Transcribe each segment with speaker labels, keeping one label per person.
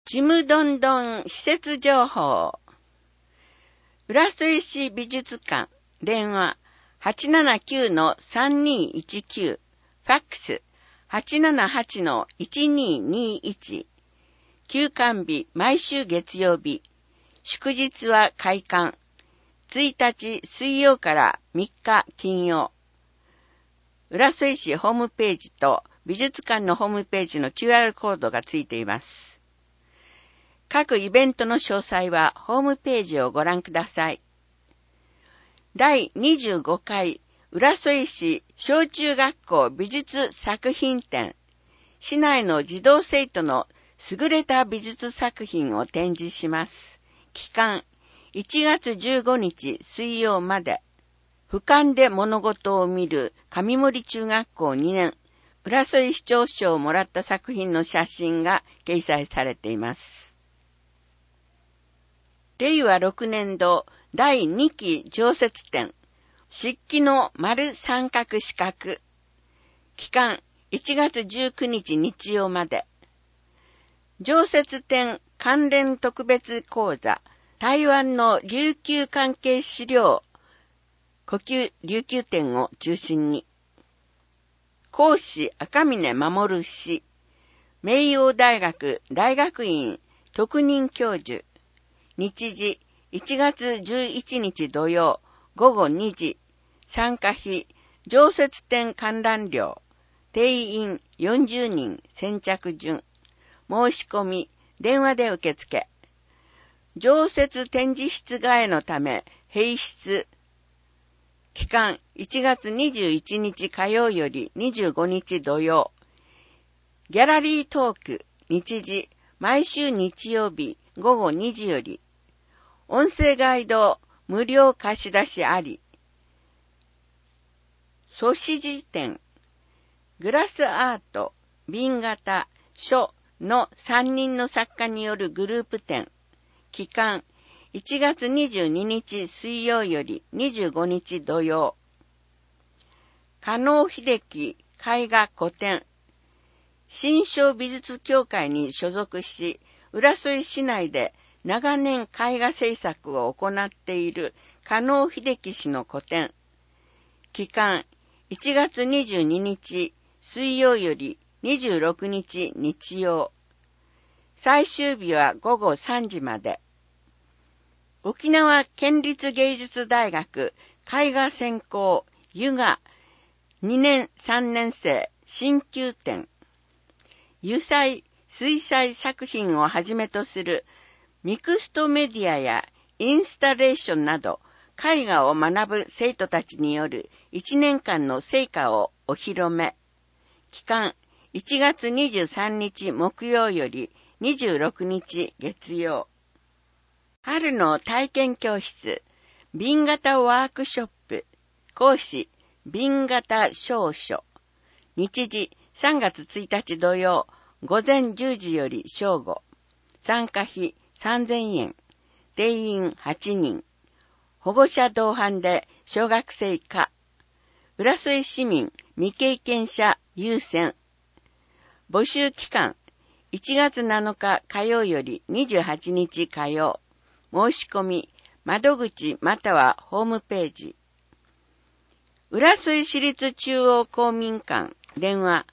Speaker 1: ちむどんどん施設情報。浦添市美術館、電話 879-3219、ファックス 878-1221。休館日毎週月曜日。祝日は開館。1日水曜から3日金曜。浦添市ホームページと美術館のホームページの QR コードがついています。各イベントの詳細はホームページをご覧ください。第25回浦添市小中学校美術作品展。市内の児童生徒の優れた美術作品を展示します。期間1月15日水曜まで。俯瞰で物事を見る上森中学校2年浦添市長賞をもらった作品の写真が掲載されています。令和6年度第2期常設展、漆器の丸三角四角。期間1月19日日曜まで。常設展関連特別講座、台湾の琉球関係資料、故宮琉球展を中心に。講師赤嶺守氏、名誉大学大学院特任教授。日時1月11日土曜午後2時。参加費常設展観覧料。定員40人先着順。申し込み電話で受付。常設展示室替えのため閉室。期間1月21日火曜より25日土曜。ギャラリートーク日時毎週日曜日午後2時より。音声ガイド無料貸し出しあり。粗紙辞典グラスアート瓶型書の3人の作家によるグループ展。期間1月22日水曜より25日土曜。加納秀樹絵画個展。新章美術協会に所属し、浦添市内で長年絵画制作を行っている加納秀樹氏の個展。期間1月22日水曜より26日日曜。最終日は午後3時まで。沖縄県立芸術大学絵画専攻油画2年3年生新旧展。油彩水彩作品をはじめとするミクストメディアやインスタレーションなど絵画を学ぶ生徒たちによる1年間の成果をお披露目。期間1月23日木曜より26日月曜。春の体験教室瓶型ワークショップ。講師瓶型証書。日時3月1日土曜午前10時より正午。参加費3000円。定員8人。保護者同伴で小学生以下。浦添市民未経験者優先。募集期間1月7日火曜より28日火曜。申し込み窓口またはホームページ。浦添市立中央公民館電話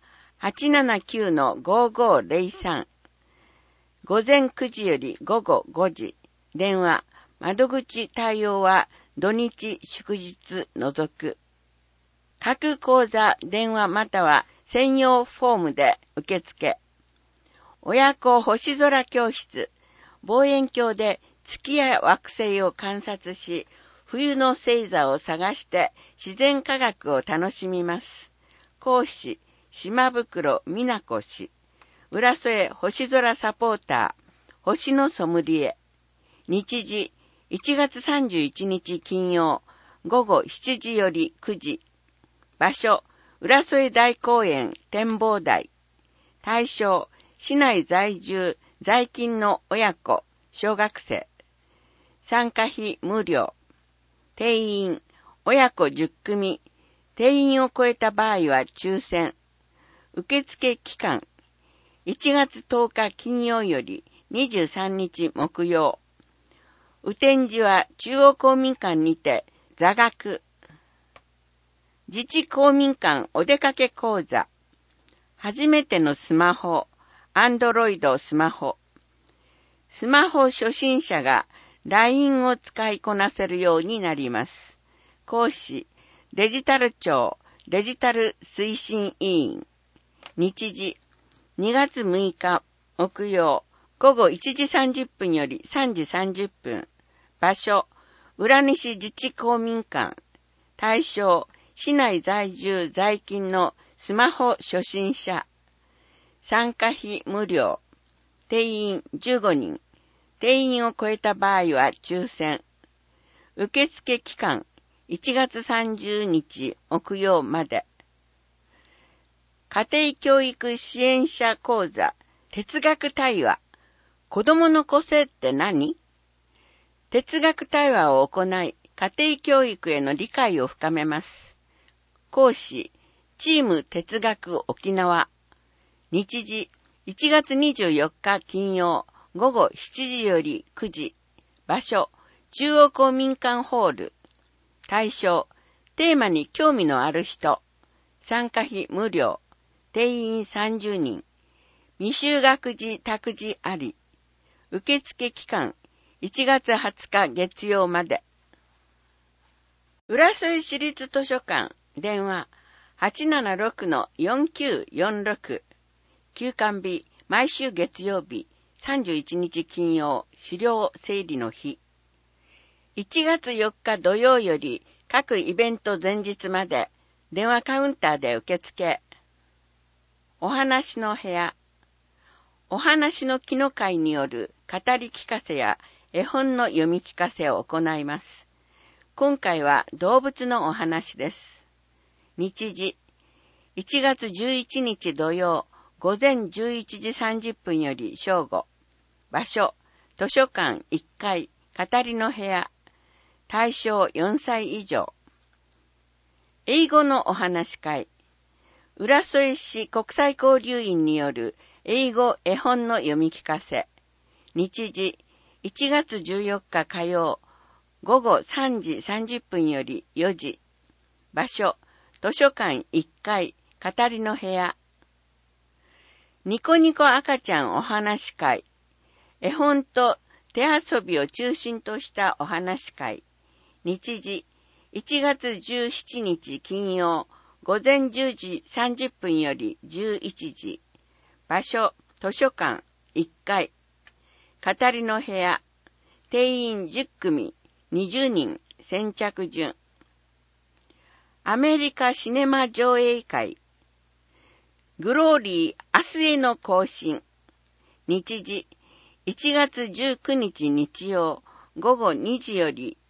Speaker 1: 879-5503。午前9時より午後5時。電話、窓口対応は土日祝日除く。各講座電話または専用フォームで受付。親子星空教室。望遠鏡で月や惑星を観察し、冬の星座を探して自然科学を楽しみます。講師、島袋美奈子氏。浦添星空サポーター、星のソムリエ。日時、1月31日金曜、午後7時より9時。場所、浦添大公園展望台。対象、市内在住、在勤の親子、小学生。参加費無料。定員、親子10組。定員を超えた場合は抽選。受付期間、1月10日金曜より 23日木曜。雨天時は中央公民館にて座学。自治公民館お出かけ講座。初めてのスマホ、アンドロイドスマホ。スマホ初心者が LINE を使いこなせるようになります。講師、デジタル庁デジタル推進委員。日時、2月6日木曜午後1時30分より3時30分。場所、浦西自治公民館。対象、市内在住在勤のスマホ初心者。参加費無料。定員15人。定員を超えた場合は抽選。受付期間1月30日木曜まで。家庭教育支援者講座哲学対話。子供の個性って何？哲学対話を行い、家庭教育への理解を深めます。講師、チーム哲学沖縄。日時、1月24日金曜、午後7時より9時。場所、中央公民館ホール。対象、テーマに興味のある人。参加費無料。定員30人。未就学児託児あり。受付期間、1月20日月曜まで。浦添市立図書館、電話、876-4946。休館日、毎週月曜日、31日金曜、資料整理の日。1月4日土曜より、各イベント前日まで、電話カウンターで受付。お話の部屋。お話の木の会による語り聞かせや絵本の読み聞かせを行います。今回は動物のお話です。日時、1月11日土曜、午前11時30分より正午。場所、図書館1階、語りの部屋。対象4歳以上。英語のお話会。浦添市国際交流員による英語絵本の読み聞かせ。日時、1月14日火曜、午後3時30分より4時。場所、図書館1階、語りの部屋。ニコニコ赤ちゃんお話会。絵本と手遊びを中心としたお話会。日時、1月17日金曜、午前10時30分より11時。場所、図書館1階。語りの部屋。定員10組、20人、先着順。アメリカシネマ上映会。グローリー明日への行進。日時、1月19日日曜、午後2時より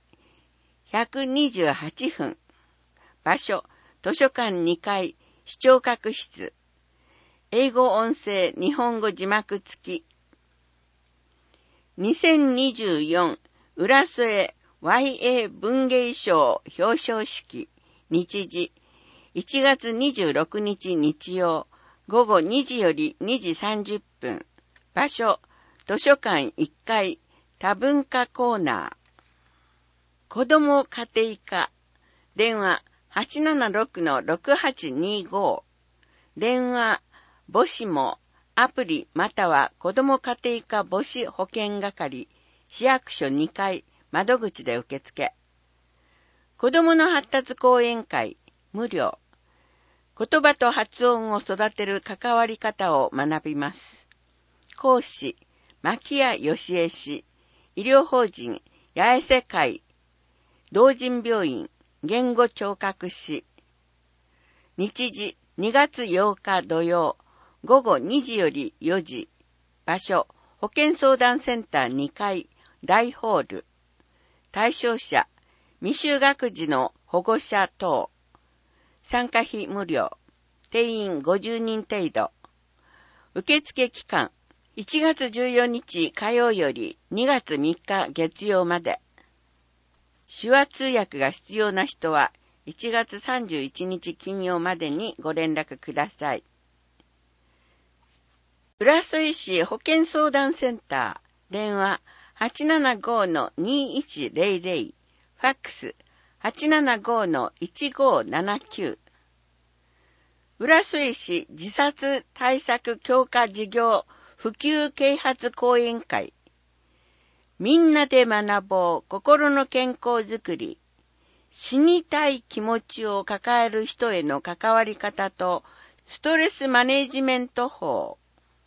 Speaker 1: 128分。場所、図書館2階、視聴覚室。英語音声日本語字幕付き。2024浦添 YA 文芸賞表彰式。日時、1月26日日曜、午後2時より2時30分。場所、図書館1階、多文化コーナー。子ども家庭科。電話、876-6825。電話、母子も、アプリまたは子ども家庭科母子保健係、市役所2階、窓口で受付。子どもの発達講演会、無料。言葉と発音を育てる関わり方を学びます。講師、牧谷義恵氏、医療法人、八重瀬会、同人病院、言語聴覚士。日時、2月8日土曜、午後2時より4時。場所、保健相談センター2階、大ホール。対象者、未就学児の保護者等。参加費無料。定員50人程度。受付期間、1月14日火曜より2月3日月曜まで。手話通訳が必要な人は1月31日金曜までにご連絡ください。 浦添市保健相談センター、電話 875-2100、ファックス 875-1579。浦添市自殺対策強化事業普及啓発講演会。みんなで学ぼう心の健康づくり。死にたい気持ちを抱える人への関わり方とストレスマネジメント法。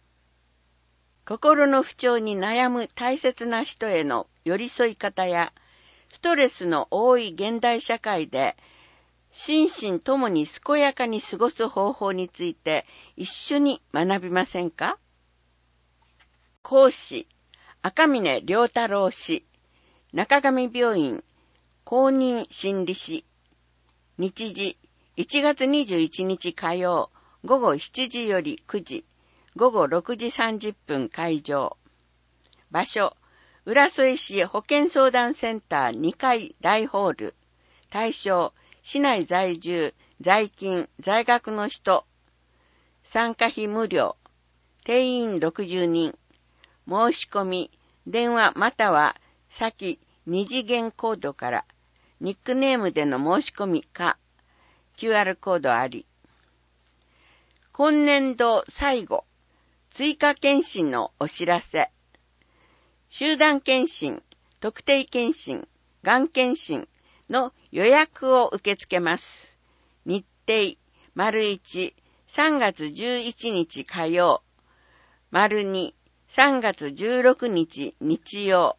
Speaker 1: 心の不調に悩む大切な人への寄り添い方や、ストレスの多い現代社会で、心身ともに健やかに過ごす方法について一緒に学びませんか？講師、赤嶺良太郎氏、中上病院公認心理師。日時、1月21日火曜、午後7時より9時、午後6時30分会場。場所、浦添市保健相談センター2階大ホール。対象、市内在住、在勤、在学の人。参加費無料。定員60人。申し込み、電話または先2次元コードから、ニックネームでの申し込みか、QR コードあり。今年度最後、追加検診のお知らせ。集団検診、特定検診、がん検診の予約を受け付けます。日程、1、3月11日火曜、2、3月16日日曜。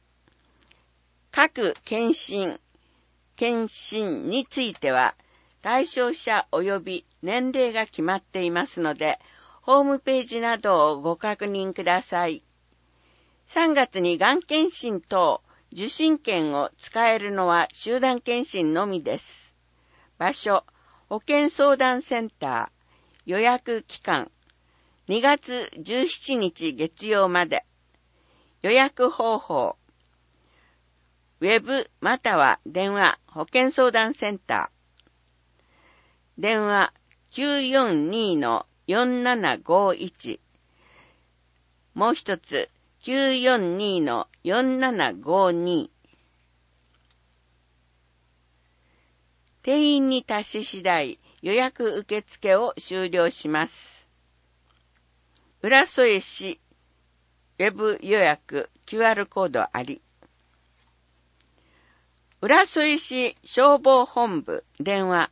Speaker 1: 各検診については、対象者及び年齢が決まっていますので、ホームページなどをご確認ください。3月にがん検診等受診券を使えるのは集団検診のみです。場所、保健相談センター。予約期間、2月17日月曜まで。予約方法、ウェブまたは電話保健相談センター。電話 942-4751。もう一つ 942-4752。定員に達し次第予約受付を終了します。浦添市ウェブ予約 QR コードあり。浦添市消防本部電話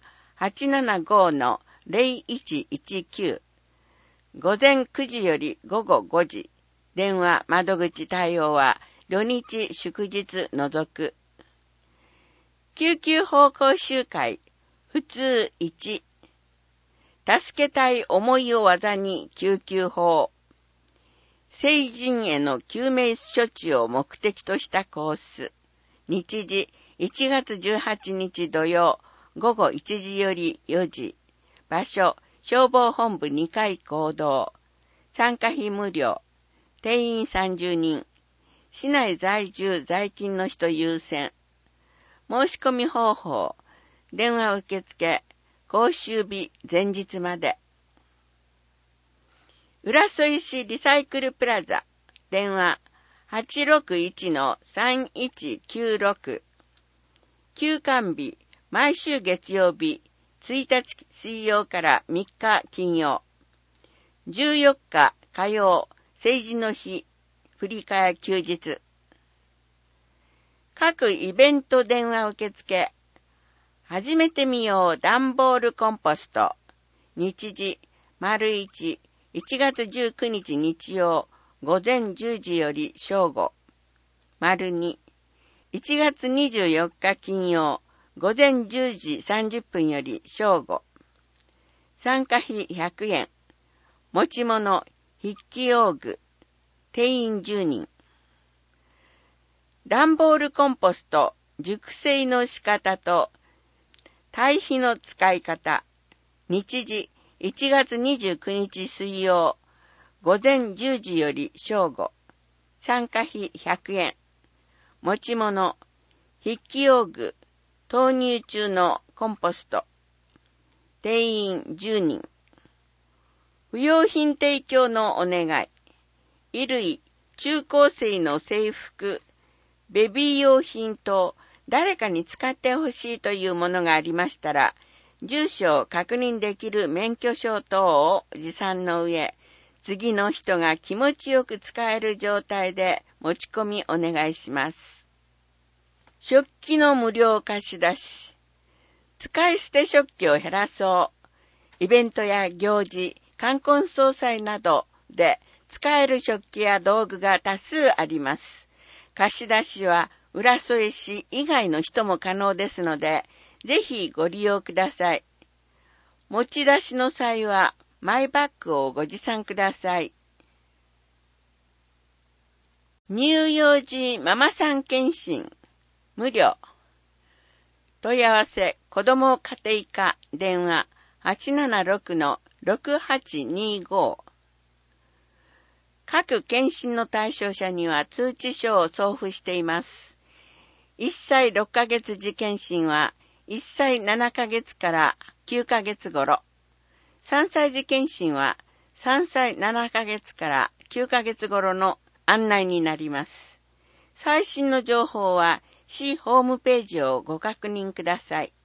Speaker 1: 875-0119。午前9時より午後5時。電話窓口対応は土日祝日除く。救急法講習会普通1。助けたい思いを技に救急法。成人への救命処置を目的としたコース。日時1月18日土曜午後1時より4時。場所、消防本部2階講堂。参加費無料。定員30人。市内在住在勤の人優先。申し込み方法。電話受付。講習日前日まで。浦添市リサイクルプラザ。電話 861-3196。休館日、毎週月曜日、1日水曜から3日金曜。14日火曜、成人の日、振り替え休日。各イベント電話受付。始めてみよう段ボールコンポスト。日時、1、1月19日日曜、午前10時より正午。2、1月24日金曜、午前10時30分より正午。参加費100円。持ち物、筆記用具。定員10人。段ボールコンポスト、熟成の仕方と、堆肥の使い方。日時、1月29日水曜、午前10時より正午。参加費100円。持ち物、筆記用具、投入中のコンポスト。定員10人。 不用品提供のお願い。衣類、中高生の制服、ベビー用品と誰かに使ってほしいというものがありましたら、住所を確認できる免許証等を持参の上、次の人が気持ちよく使える状態で持ち込みお願いします。食器の無料貸し出し。使い捨て食器を減らそう。イベントや行事、冠婚葬祭などで使える食器や道具が多数あります。貸し出しは浦添市以外の人も可能ですので、ぜひご利用ください。持ち出しの際はマイバッグをご持参ください。乳幼児ママさん検診無料。問い合わせ子ども家庭科電話 876-6825。各検診の対象者には通知書を送付しています。1歳6ヶ月時検診は1歳7ヶ月から9ヶ月頃。3歳児検診は3歳7ヶ月から9ヶ月頃の案内になります。最新の情報は市ホームページをご確認ください。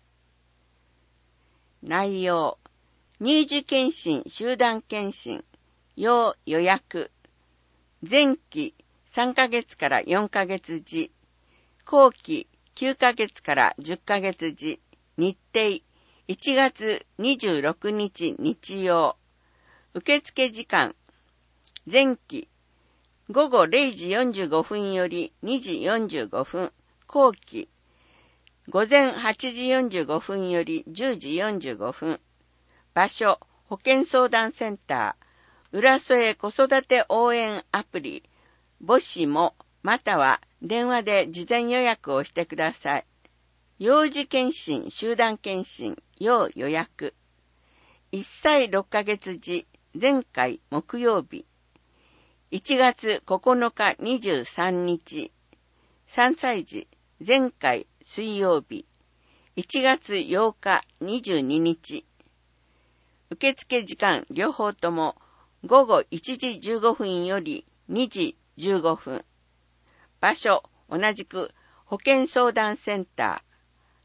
Speaker 1: 内容、乳児検診、集団検診、要予約、前期3ヶ月から4ヶ月時、後期9ヶ月から10ヶ月時、日程1月26日日曜、受付時間、前期午後0時45分より2時45分、後期午前8時45分より10時45分、場所、保健相談センター、浦添子育て応援アプリ、母子も、または電話で事前予約をしてください。幼児検診、集団検診、要予約。1歳6ヶ月時、前回木曜日。1月9日23日。3歳児、前回水曜日。1月8日22日。受付時間両方とも午後1時15分より2時15分。場所、同じく保健相談センター。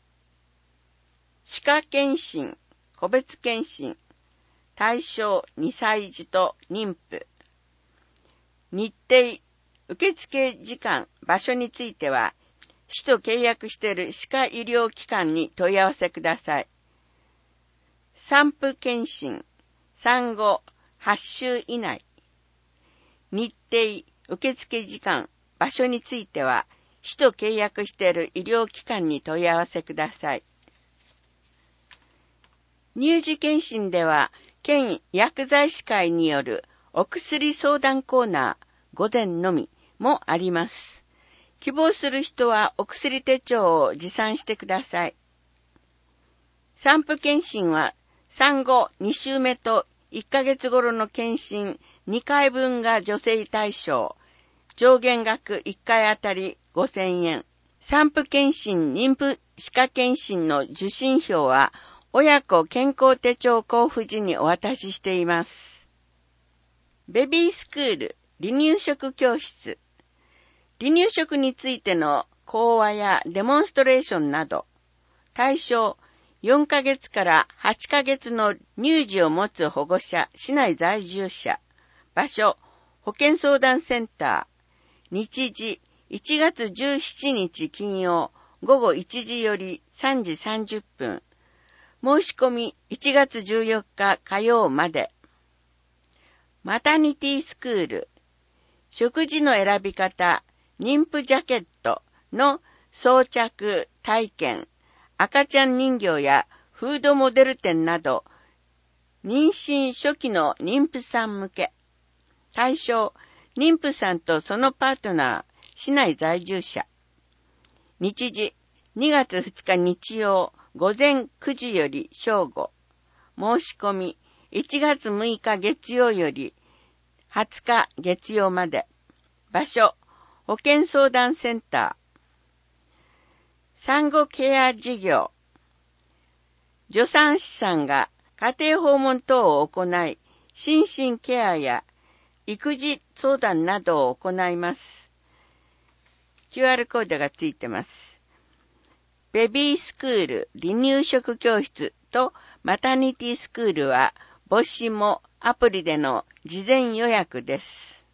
Speaker 1: 歯科検診、個別検診。対象2歳児と妊婦。日程、受付時間、場所については、市と契約している歯科医療機関に問い合わせください。産婦検診、産後8週以内。日程、受付時間、場所については、市と契約している医療機関に問い合わせください。乳児検診では、県薬剤師会によるお薬相談コーナー、午前のみもあります。希望する人はお薬手帳を持参してください。産婦検診は、産後2週目と1ヶ月頃の検診2回分が助成対象。上限額1回あたり5000円。産婦検診、妊婦歯科検診の受診票は、親子健康手帳交付時にお渡ししています。ベビースクール、離乳食教室。離乳食についての講話やデモンストレーションなど、対象4ヶ月から8ヶ月の乳児を持つ保護者、市内在住者。場所、保健相談センター。日時、1月17日金曜、午後1時より3時30分。申し込み1月14日火曜まで。マタニティスクール。食事の選び方、妊婦ジャケットの装着体験、赤ちゃん人形やフードモデル展など、妊娠初期の妊婦さん向け。対象、妊婦さんとそのパートナー、市内在住者。日時、2月2日日曜、午前9時より正午。申し込み、1月6日月曜より20日月曜まで。場所、保健相談センター。産後ケア事業。助産師さんが家庭訪問等を行い、 心身ケアや育児相談などを行います。QR コードがついてます。ベビースクール、離乳食教室とマタニティスクールは母子もアプリでの事前予約です。